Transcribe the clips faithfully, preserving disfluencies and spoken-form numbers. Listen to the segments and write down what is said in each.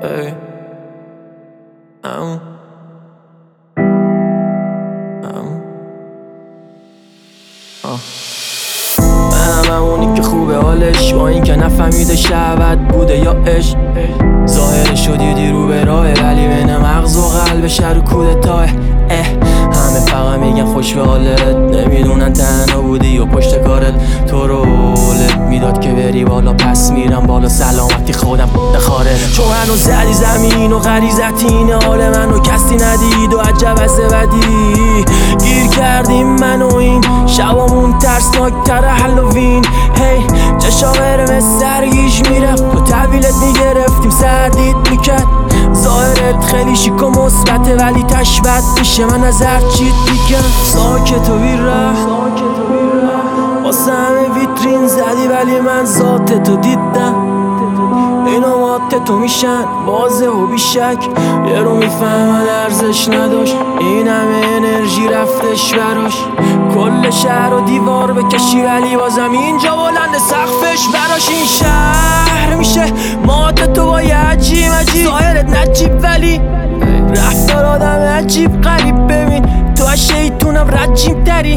Ey. Am. Am. آه. منم همونی که خوبه حالش با این که نفهمیده شهوت بوده یا عشق. ظاهرشو دیدی رو به راهه ولی بین مغز و قلبش رو کودتاه. اه همه فقط میگن خوش به حالت، نمیدونن تنها بودی و پشت کارت تو رو حالت میداد که بری بالا، پس میرم بالا سلامتی خودم بخاره. چون منو زدی زمین و غریزت اینه، حال منو کسی ندید و عجب از بدی گیر کردیم من و این شبامون ترسناک تر هالووین. هی چشا قرمز سرگیش میرفت و تحویلت میگرفتیم سردید میکرد. ظاهرت خیلی شیک و مثبته ولی تشبت میشه من از هر چیت میگم. ساکت و بیره واسه همه ویترین زدی ولی من ذاتتو دیدم. اینا ماتتو میشن بازه و بیشک، یه رو میفهمن ارزش نداشت این همه انرژی رفتش براش. کل شهر و دیوار بکشی ولی بازم اینجا بلند سقفش براش. این شهر میشه ماتتو با یه عجیب عجیب، ظاهرت نجیب ولی رفتار آدم عجیب غریب. ببین تو از شیطونم رجیم تری،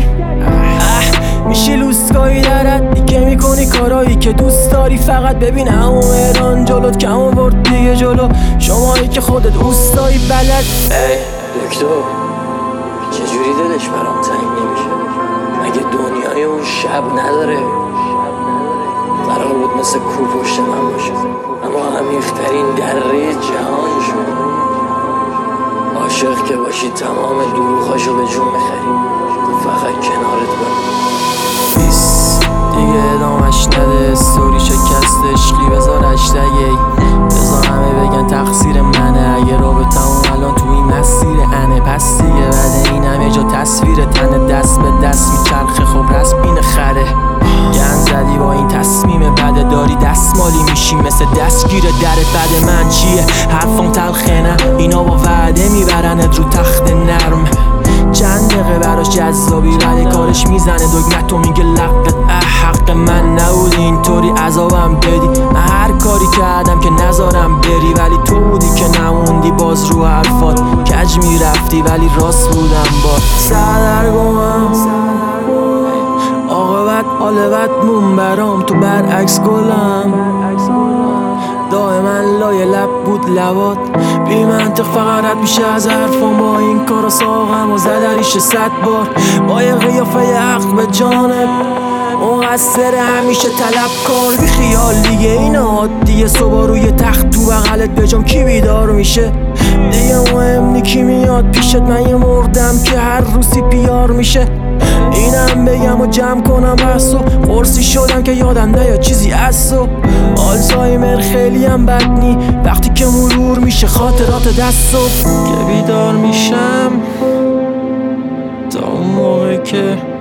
میشه لوسکایی درد که میکنی کارایی که دوست داری. فقط ببین همون مهران جلوت کم آورد دیگه جلو شمایی که خودت اوستایی بلد. ای دکتر چجوری دلش برام تنگ نمیشه؟ مگه دنیای اون شب نداره؟ قرار بود مثل کو پشت من باشه اما عمیق‌ترین دره جهان شد. عاشق که باشی تمام دروغاشو به جون میخری، فقط کنارت بمون. بیس دیگه ادامش نده، استوری شکست عشقی بذار اشتگی، بذار همه بگن تقصیر منه. اگه رابطمون الان تو این مسیر انه پس دیگه بده این همه جا تصویر تنه، دست به دست میچرخه خب رسم اینه خره. گن زدی با این تصمیم بده، داری دستمالی میشی مثل دستگیر درت. بده من چیه حرفام تلخه نه، اینا با وعده میبرنت رو تخت نرم. چند دقیقه براش جذابی ولی کارش میزنه دگمتو میگه لقت. اه حق من نبود اینطوری عذابم بدی، من هر کاری کردم که نذارم بری ولی تو بودی که نموندی باز رو حرفات. کج میرفتی ولی راست بودم با سردرگمم. عاقبت حال بدمون برام تو برعکس گلم، دائما لای لب بود لبات بی منطق فقط رد میشه از حرفم. با این کارا ساقم و زدریش صد بار با یه قیافه حق به جانب مقصر همیشه طلب کار. بی خیال دیگه این عادیه، صبح روی تخت تو بغلت بجام کی بیدار میشه دیگه مهم نی کی میاد پیشت. من یه مردم که هر روزی پیار میشه. اینم بگم و جمع کنم بحثو، قرصی شدم که یادم نیاد چیزی ازو. آلزایمر خیلی هم بد نی وقتی که مرور میشه خاطرات دستو. که بیدار میشم تا اون موقع که